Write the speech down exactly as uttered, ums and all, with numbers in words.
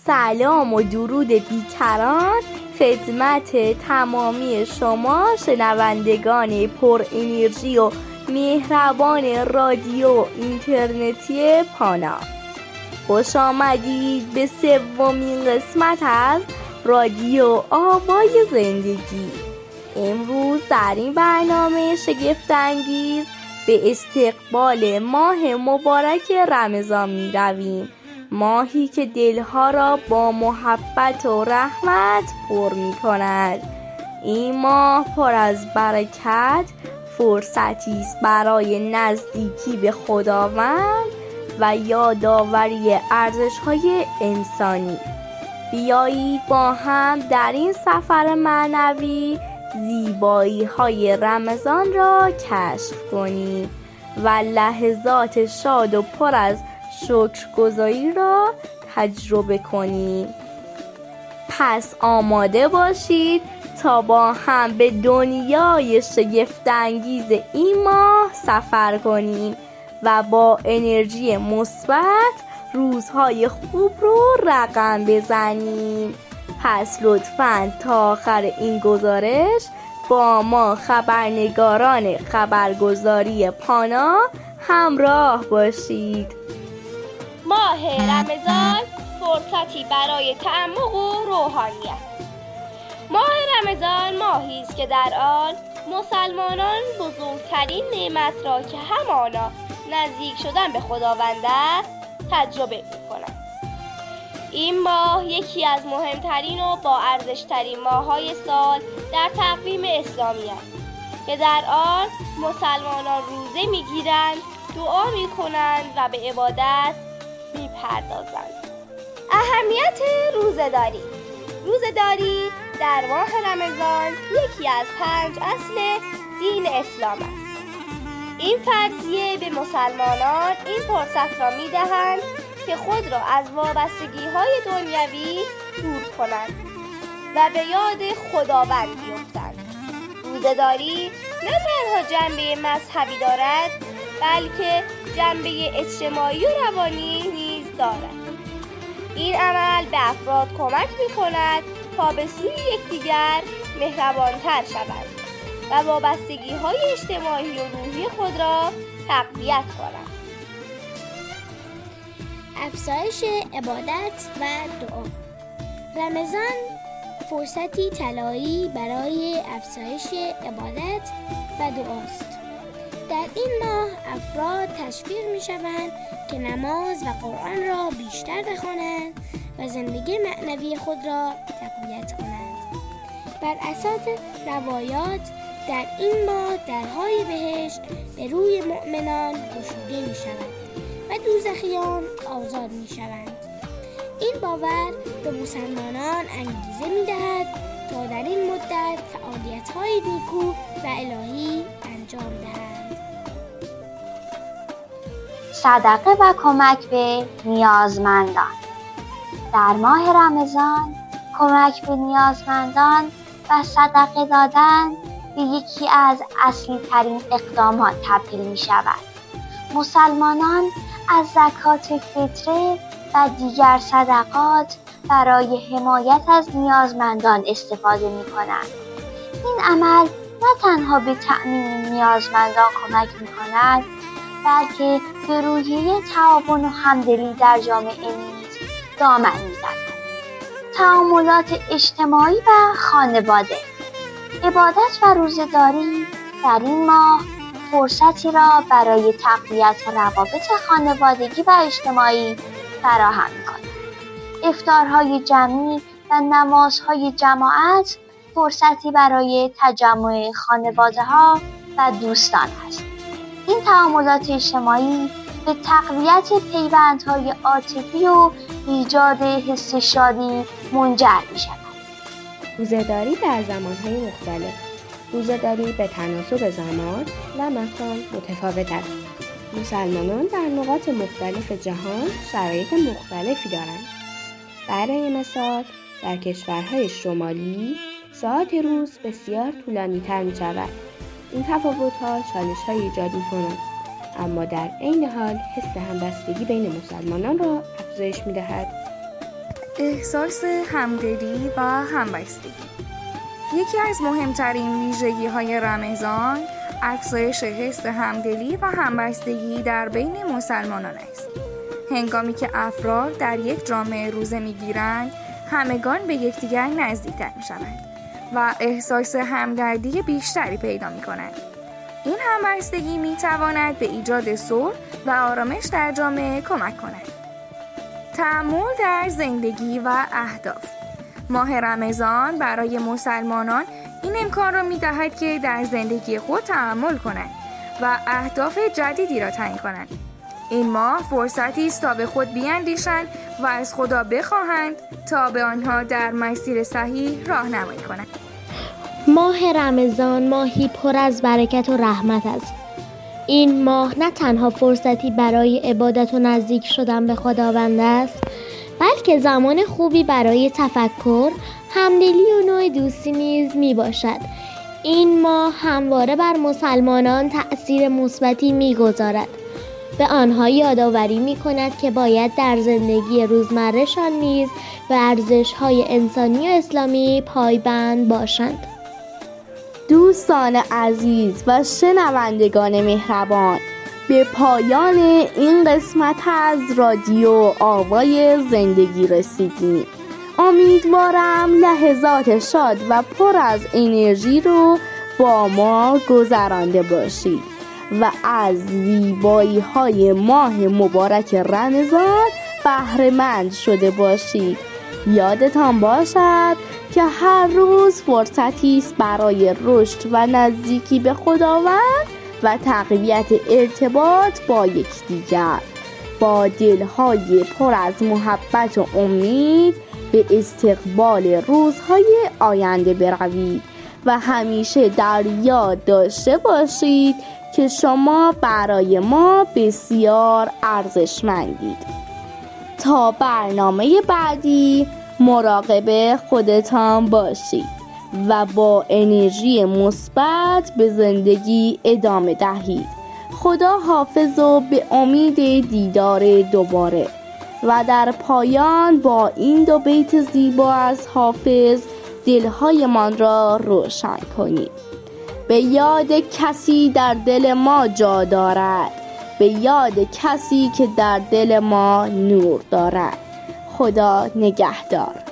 سلام و درود بیکران خدمت تمامی شما شنوندگان پر انرژی و مهربان رادیو اینترنتی پانا. خوش آمدید به سومین قسمت از رادیو آوای زندگی. امروز در این برنامه شگفت‌انگیز به استقبال ماه مبارک رمضان می رویم، ماهی که دلها را با محبت و رحمت پر می کند. این ماه پر از برکت، فرصتی است برای نزدیکی به خداوند و یادآوری ارزش‌های انسانی. بیایید با هم در این سفر معنوی زیبایی‌های رمضان را کشف کنیم و لحظات شاد و پر از شکرگزاری را تجربه کنیم. پس آماده باشید تا با هم به دنیای شگفت‌انگیز این ماه سفر کنیم و با انرژی مثبت روزهای خوب رو رقم بزنیم. پس لطفاً تا آخر این گزارش با ما خبرنگاران خبرگزاری پانا همراه باشید. ماه رمضان فرصتی برای تعمق و روحانیت. ماه رمضان ماهی است که در آن مسلمانان بزرگترین نعمت را که همانا نزدیک شدن به خداوند است تجربه می‌کنند. این ماه یکی از مهمترین و با ارزش‌ترین ماه‌های سال در تقویم اسلامی است که در آن مسلمانان روزه می‌گیرند، دعا می‌کنند و به عبادت می‌پردازند. اهمیت روزه‌داری. روزه‌داری در ماه رمضان یکی از پنج اصل دین اسلام است. این فرضیه به مسلمانان این فرصت را می‌دهند که خود را از وابستگی‌های دنیوی دور کنند و به یاد خداوند بیفتند. روزه‌داری نه تنها جنبه مذهبی دارد بلکه جنبه اجتماعی و روانی نیز دارد. این عمل به افراد کمک می‌کند تا به سوی یکدیگر مهربان‌تر شوند و وابستگی‌های اجتماعی و روحی خود را تقویت کنند. افزایش عبادت و دعا. رمضان فرصتی طلایی برای افزایش عبادت و دعاست. در این ماه افراد تشویق می شوند که نماز و قرآن را بیشتر بخوانند و زندگی معنوی خود را تقویت کنند. بر اساس روایات در این ماه درهای بهشت به روی مؤمنان گشوده می شود و دوزخیان آزاد می شوند. این باور به مسلمانان انگیزه می دهد تا در این مدت فعالیت‌های نیکو و الهی انجام دهند. صدقه و کمک به نیازمندان. در ماه رمضان کمک به نیازمندان و صدقه دادن به یکی از اصلی ترین اقدامات تبدیل می شود. مسلمانان از زکات فطره و دیگر صدقات برای حمایت از نیازمندان استفاده می کنند. این عمل نه تنها به تأمین نیازمندان کمک می کند بلکه به روحیه تعاون و همدلی در جامعه نیز دامن می زند. تعاملات اجتماعی و خانواده. عبادت و روزه‌داری در این ماه فرصتی را برای تقویت روابط خانوادگی و اجتماعی فراهم می‌کند. افطارهای جمعی و نمازهای جماعت فرصتی برای تجمع خانواده‌ها و دوستان است. این تعاملات اجتماعی به تقویت پیوندهای عاطفی و ایجاد حس شادی منجر می‌شود. روزه‌داری در زمان‌های مختلف. روزه‌داری به تناسب زمان و مکان متفاوت است. مسلمانان در نقاط مختلف جهان شرایط مختلفی دارند. برای مثال در کشورهای شمالی ساعات روز بسیار طولانی‌تر می‌شود. این تفاوت‌ها چالش‌های ایجاد می‌کنند، اما در عین حال حس همبستگی بین مسلمانان را افزایش می‌دهد. احساس همدلی و همبستگی. یکی از مهمترین ویژگی های رمضان افزایش حس همدلی و همبستگی در بین مسلمانان است. هنگامی که افراد در یک جامعه روزه میگیرند، همگان به یکدیگر نزدیکتر میشوند و احساس همدردی بیشتری پیدا میکنند. این همبستگی میتواند به ایجاد صلح و آرامش در جامعه کمک کند. تأمل در زندگی و اهداف. ماه رمضان برای مسلمانان این امکان را می‌دهد که در زندگی خود تأمل کنند و اهداف جدیدی را تعیین کنند. این ماه فرصتی است تا به خود بیاندیشند و از خدا بخواهند تا به آنها در مسیر صحیح راهنمایی کنند. ماه رمضان ماهی پر از برکت و رحمت است. این ماه نه تنها فرصتی برای عبادت و نزدیک شدن به خداوند است، بلکه زمان خوبی برای تفکر، همدلی و نوع دوستی نیز می باشد. این ماه همواره بر مسلمانان تأثیر مثبتی می گذارد. به آنها یادآوری می کند که باید در زندگی روزمره‌شان نیز به ارزش‌های انسانی و اسلامی پایبند باشند. دوستان عزیز و شنوندگان مهربان، به پایان این قسمت از رادیو آوای زندگی رسیدیم. امیدوارم لحظات شاد و پر از انرژی رو با ما گذرانده باشید و از زیبایی های ماه مبارک رمضان بهره مند شده باشید. یادتان باشد که هر روز فرصتی است برای رشد و نزدیکی به خداوند و تقویت ارتباط با یکدیگر. با دلهای پر از محبت و امید به استقبال روزهای آینده بروید و همیشه در یاد داشته باشید که شما برای ما بسیار ارزشمندید. تا برنامه بعدی مراقب خودتان باشید و با انرژی مثبت به زندگی ادامه دهید. خدا حافظ و به امید دیدار دوباره. و در پایان با این دو بیت زیبا از حافظ دلهایمان را روشن کنید. به یاد کسی در دل ما جا دارد، به یاد کسی که در دل ما نور دارد. خدا نگهدار.